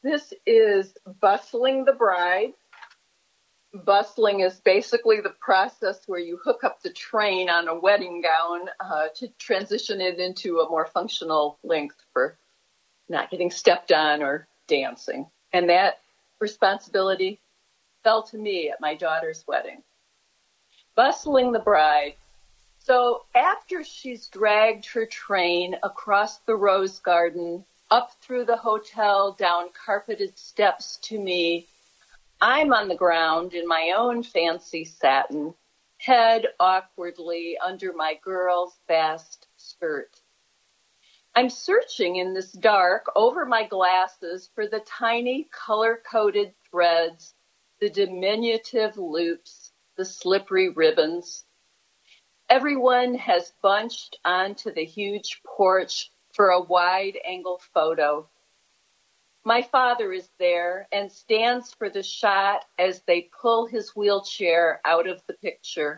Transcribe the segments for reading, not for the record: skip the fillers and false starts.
This is Bustling the Bride. Bustling is basically the process where you hook up the train on a wedding gown to transition it into a more functional length for not getting stepped on or dancing. And that responsibility fell to me at my daughter's wedding. Bustling the Bride. So after she's dragged her train across the rose garden, up through the hotel, down carpeted steps to me, I'm on the ground in my own fancy satin, head awkwardly under my girl's vast skirt. I'm searching in this dark over my glasses for the tiny color-coded threads, the diminutive loops, the slippery ribbons. Everyone has bunched onto the huge porch for a wide-angle photo. My father is there and stands for the shot as they pull his wheelchair out of the picture.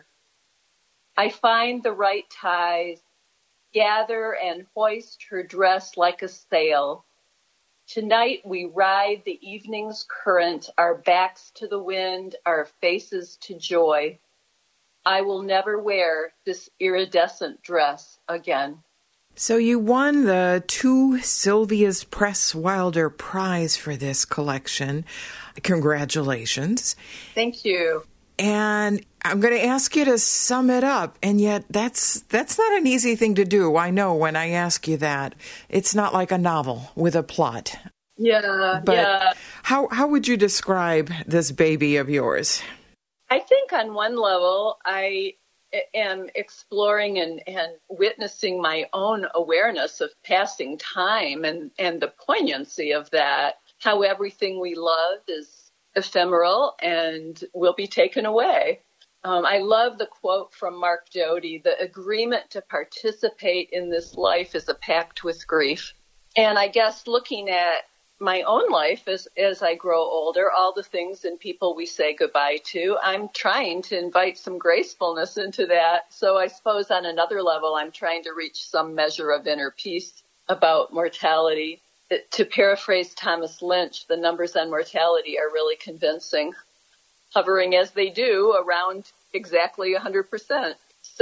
I find the right ties, gather and hoist her dress like a sail. Tonight we ride the evening's current, our backs to the wind, our faces to joy. I will never wear this iridescent dress again. So you won the 2 Sylvia's Press Wilder Prize for this collection. Congratulations. Thank you. And I'm going to ask you to sum it up, and yet that's not an easy thing to do. I know when I ask you that. It's not like a novel with a plot. Yeah, but yeah. How would you describe this baby of yours? I think on one level, I am exploring and witnessing my own awareness of passing time and the poignancy of that, how everything we love is ephemeral and will be taken away. I love the quote from Mark Doty, the agreement to participate in this life is a pact with grief. And I guess looking at my own life as I grow older, all the things and people we say goodbye to, I'm trying to invite some gracefulness into that. So I suppose on another level, I'm trying to reach some measure of inner peace about mortality. To paraphrase Thomas Lynch, the numbers on mortality are really convincing, hovering as they do around exactly 100%.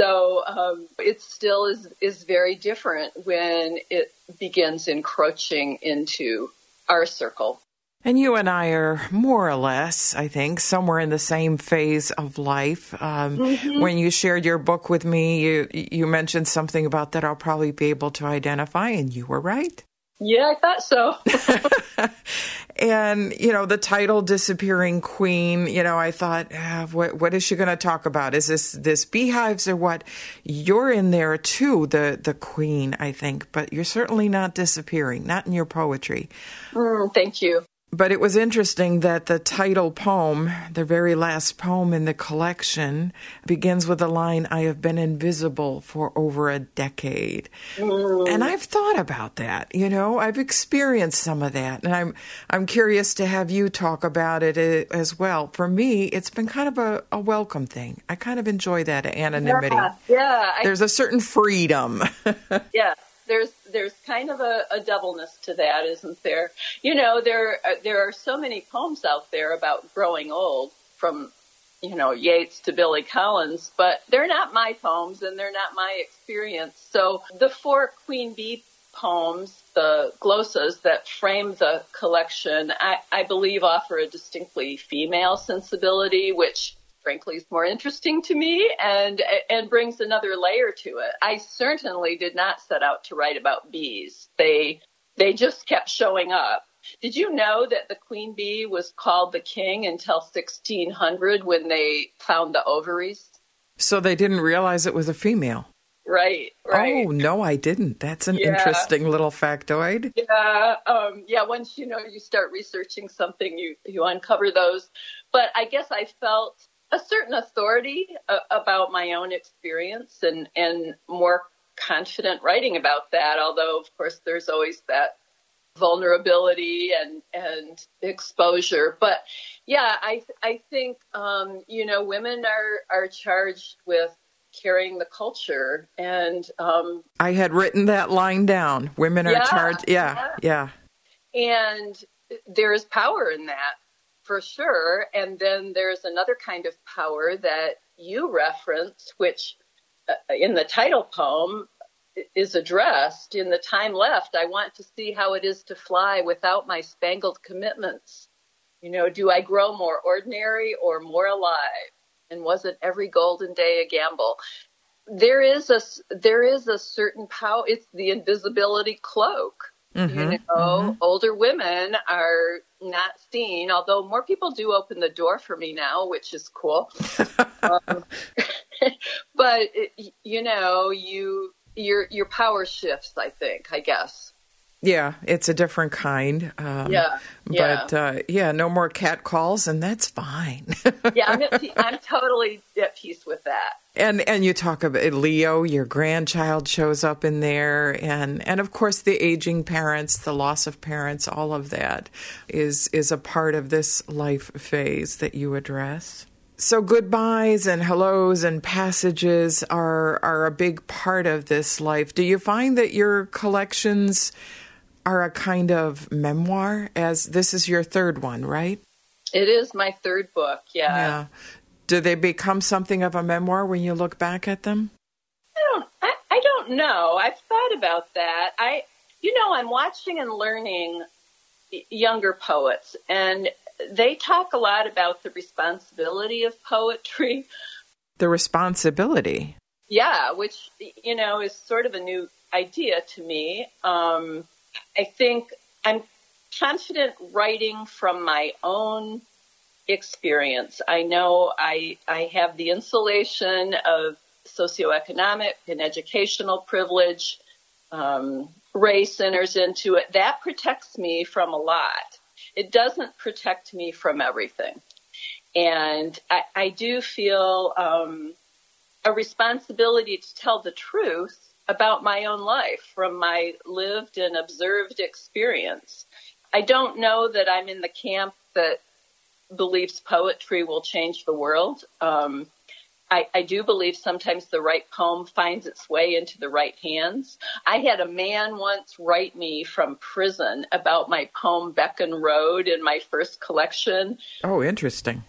So it still is very different when it begins encroaching into our circle. And you and I are more or less, I think, somewhere in the same phase of life. When you shared your book with me, you mentioned something about that I'll probably be able to identify, and you were right. Yeah, I thought so. And, the title Disappearing Queen, I thought, what is she going to talk about? Is this beehives or what? You're in there too, the queen, I think, but you're certainly not disappearing, not in your poetry. Thank you. But it was interesting that the title poem, the very last poem in the collection, begins with the line, I have been invisible for over a decade. And I've thought about that, I've experienced some of that. And I'm curious to have you talk about it as well. For me, it's been kind of a welcome thing. I kind of enjoy that anonymity. Yeah. There's a certain freedom. Yeah. There's kind of a doubleness to that, isn't there? There are so many poems out there about growing old, from, Yeats to Billy Collins, but they're not my poems and they're not my experience. So the 4 Queen Bee poems, the glosas that frame the collection, I believe offer a distinctly female sensibility, which frankly is more interesting to me and brings another layer to it. I certainly did not set out to write about bees. They just kept showing up. Did you know that the queen bee was called the king until 1600 when they found the ovaries? So they didn't realize it was a female. Right. Oh, no, I didn't. That's an interesting little factoid. Yeah. Once, you start researching something, you uncover those. But I guess I felt a certain authority about my own experience and more confident writing about that, although, of course, there's always that vulnerability and exposure. But, yeah, I think, women are charged with carrying the culture. And I had written that line down. Women are charged. Yeah. And there is power in that for sure. And then there's another kind of power that you reference, which in the title poem is addressed. In the time left, I want to see how it is to fly without my spangled commitments. Do I grow more ordinary or more alive? And wasn't every golden day a gamble? There is a certain power. It's the invisibility cloak. Older women are not seen, although more people do open the door for me now, which is cool. But your power shifts, I guess. Yeah, it's a different kind. But no more cat calls, and that's fine. Yeah, I'm totally at peace with that. And you talk about Leo, your grandchild shows up in there, and of course the aging parents, the loss of parents, all of that is a part of this life phase that you address. So goodbyes and hellos and passages are a big part of this life. Do you find that your collections are a kind of memoir, as this is your third one, right? It is my third book, yeah. Do they become something of a memoir when you look back at them? I don't know. I've thought about that. I'm watching and learning younger poets, and they talk a lot about the responsibility of poetry. The responsibility? Yeah, which, is sort of a new idea to me. I think I'm confident writing from my own experience. I know I have the insulation of socioeconomic and educational privilege. Race enters into it. That protects me from a lot. It doesn't protect me from everything. And I do feel a responsibility to tell the truth about my own life from my lived and observed experience. I don't know that I'm in the camp that believes poetry will change the world. I do believe sometimes the right poem finds its way into the right hands. I had a man once write me from prison about my poem Beacon Road in my first collection. Oh, interesting.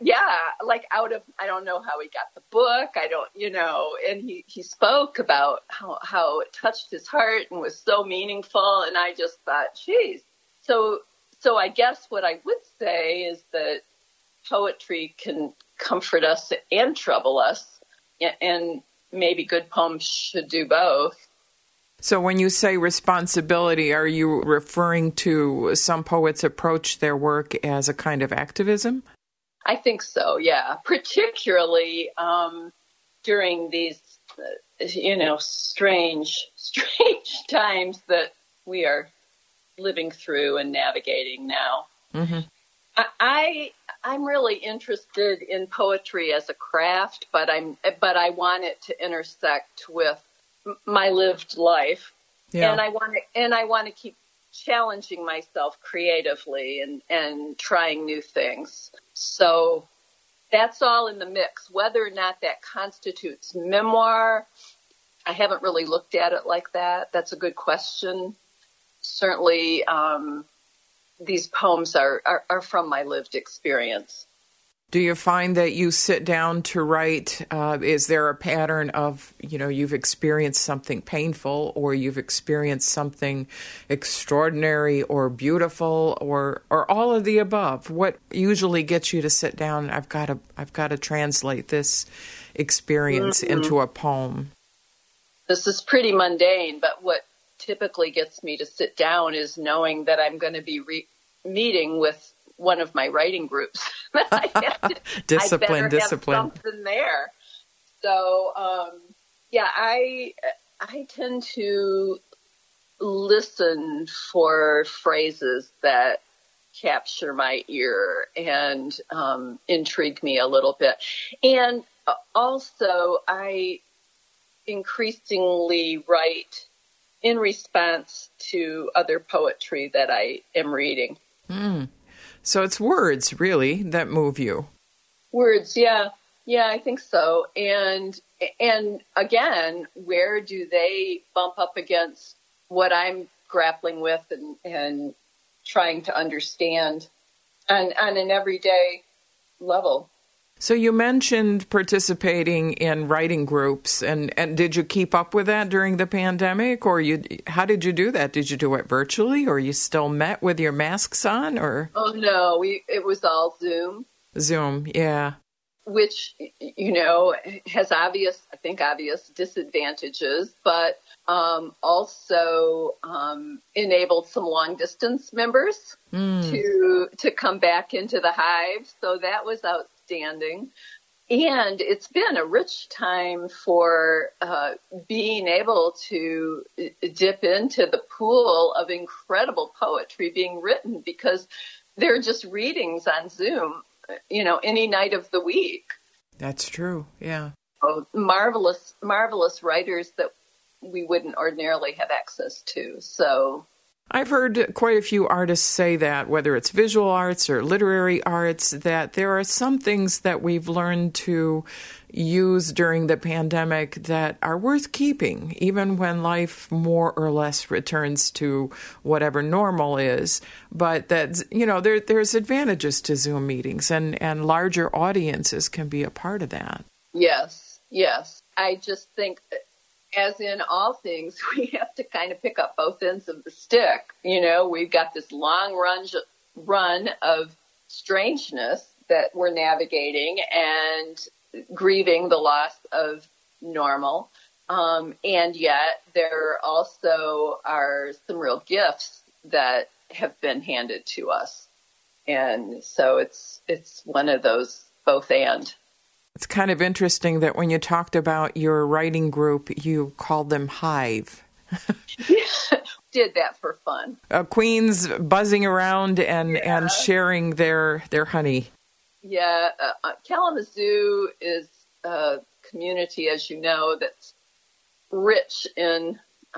I don't know how he got the book. And he spoke about how it touched his heart and was so meaningful. And I just thought, geez. So I guess what I would say is that poetry can comfort us and trouble us, and maybe good poems should do both. So when you say responsibility, are you referring to some poets approach their work as a kind of activism? I think so, yeah. Particularly during these, strange times that we are living through and navigating now. Mm-hmm. I'm really interested in poetry as a craft, but I want it to intersect with my lived life, and I want to keep challenging myself creatively and trying new things. So that's all in the mix. Whether or not that constitutes memoir, I haven't really looked at it like that. That's a good question. Certainly, these poems are from my lived experience. Do you find that you sit down to write, is there a pattern of, you've experienced something painful or you've experienced something extraordinary or beautiful or all of the above? What usually gets you to sit down, I've got to translate this experience into a poem? This is pretty mundane, but what typically gets me to sit down is knowing that I'm going to be meeting with one of my writing groups. Discipline. Have something there. So, I tend to listen for phrases that capture my ear and intrigue me a little bit. And also, I increasingly write in response to other poetry that I am reading. So it's words, really, that move you. Words, yeah. Yeah, I think so. And again, where do they bump up against what I'm grappling with and trying to understand on an everyday level. So you mentioned participating in writing groups, and did you keep up with that during the pandemic, or how did you do that? Did you do it virtually, or you still met with your masks on, or? Oh no, it was all Zoom. Zoom, yeah. Which, has obvious disadvantages, but also enabled some long distance members to come back into the hive. So that was outstanding. And it's been a rich time for being able to dip into the pool of incredible poetry being written, because they're just readings on Zoom, any night of the week. That's true, yeah. Oh, marvelous writers that we wouldn't ordinarily have access to. So I've heard quite a few artists say that, whether it's visual arts or literary arts, that there are some things that we've learned to use during the pandemic that are worth keeping, even when life more or less returns to whatever normal is. But that, there's advantages to Zoom meetings, and larger audiences can be a part of that. Yes. I just think, as in all things, we have to kind of pick up both ends of the stick. We've got this long run of strangeness that we're navigating and grieving the loss of normal. And yet there also are some real gifts that have been handed to us. And so it's one of those both and. It's kind of interesting that when you talked about your writing group, you called them Hive. Did that for fun. Queens buzzing around and sharing their honey. Yeah, Kalamazoo is a community, as you know, that's rich in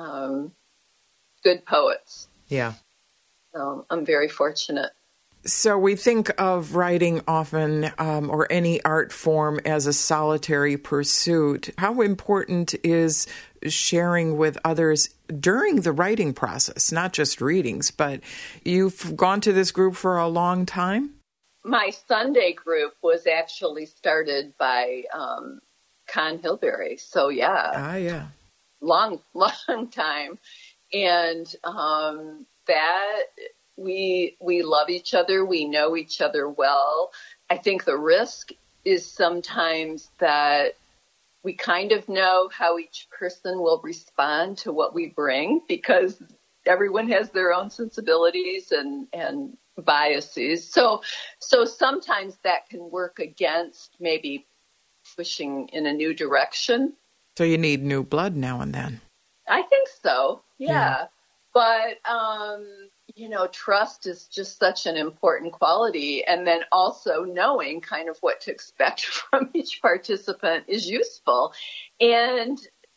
good poets. Yeah. So I'm very fortunate. So we think of writing often, or any art form, as a solitary pursuit. How important is sharing with others during the writing process, not just readings, but you've gone to this group for a long time? My Sunday group was actually started by Con Hilberry. So yeah. Long time. And that we love each other. We know each other well. I think the risk is sometimes that we kind of know how each person will respond to what we bring, because everyone has their own sensibilities and biases. So sometimes that can work against maybe pushing in a new direction. So you need new blood now and then. I think so. Yeah. But, trust is just such an important quality. And then also knowing kind of what to expect from each participant is useful. And,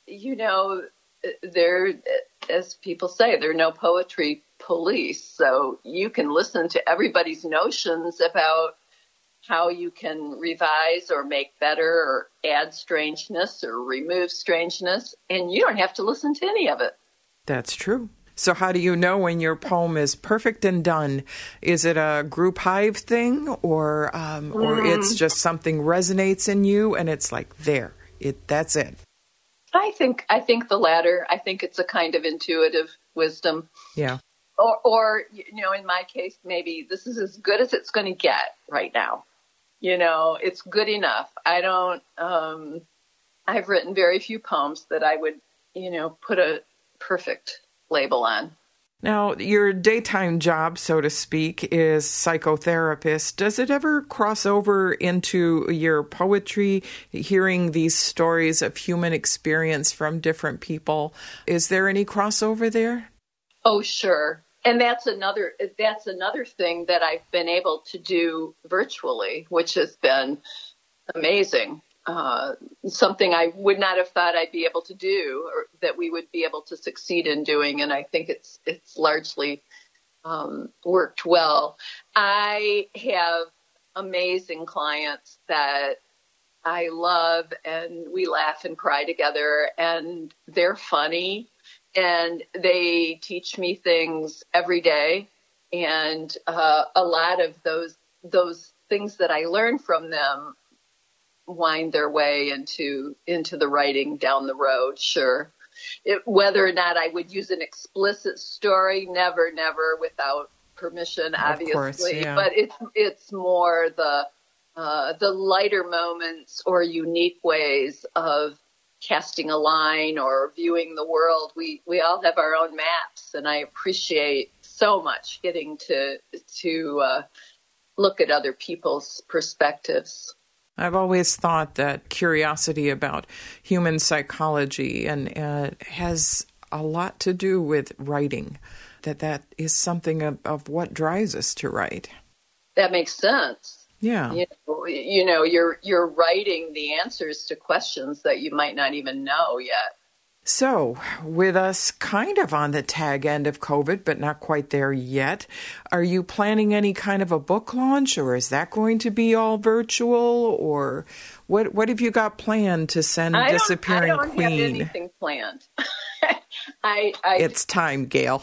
there, as people say, there are no poetry police. So you can listen to everybody's notions about how you can revise or make better or add strangeness or remove strangeness. And you don't have to listen to any of it. That's true. So how do you know when your poem is perfect and done? Is it a group hive thing, or it's just something resonates in you and it's like, that's it? I think the latter. I think it's a kind of intuitive wisdom. Yeah. Or in my case, maybe this is as good as it's going to get right now. It's good enough. I've written very few poems that I would, put a perfect label on. Now, your daytime job, so to speak, is psychotherapist. Does it ever cross over into your poetry, hearing these stories of human experience from different people? Is there any crossover there? Oh, sure. And that's another thing that I've been able to do virtually, which has been amazing. Something I would not have thought I'd be able to do, or that we would be able to succeed in doing. And I think it's largely worked well. I have amazing clients that I love, and we laugh and cry together, and they're funny, and they teach me things every day. And a lot of those things that I learned from them wind their way into the writing down the road. Sure. Whether or not I would use an explicit story, never without permission, obviously. Of course, yeah. But it's more the lighter moments or unique ways of casting a line or viewing the world. We all have our own maps, and I appreciate so much getting to look at other people's perspectives. I've always thought that curiosity about human psychology and has a lot to do with writing, that is something of what drives us to write. That makes sense. Yeah. You know, you're writing the answers to questions that you might not even know yet. So, with us kind of on the tag end of COVID, but not quite there yet, are you planning any kind of a book launch, or is that going to be all virtual, or what have you got planned to send Disappearing Queen? I don't have anything planned. It's time, Gail.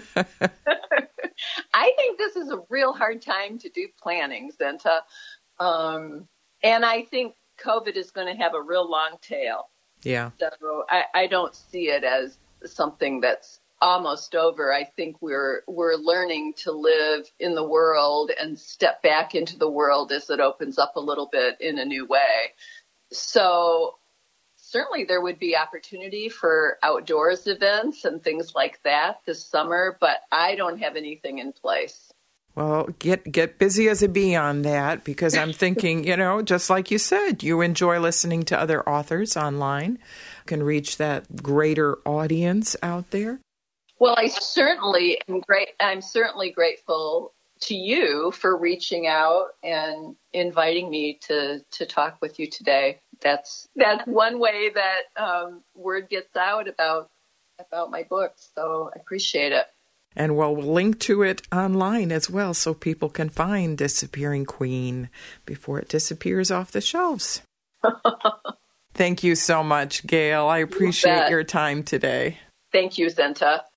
I think this is a real hard time to do planning, Zenta. And I think COVID is going to have a real long tail. Yeah. So I don't see it as something that's almost over. I think we're learning to live in the world and step back into the world as it opens up a little bit in a new way. So certainly there would be opportunity for outdoors events and things like that this summer, but I don't have anything in place. Well, get busy as a bee on that, because I'm thinking, just like you said, you enjoy listening to other authors online, can reach that greater audience out there. Well, I'm certainly grateful to you for reaching out and inviting me to talk with you today. That's one way that word gets out about my books. So I appreciate it. And we'll link to it online as well so people can find Disappearing Queen before it disappears off the shelves. Thank you so much, Gail. I appreciate your time today. Thank you, Zenta.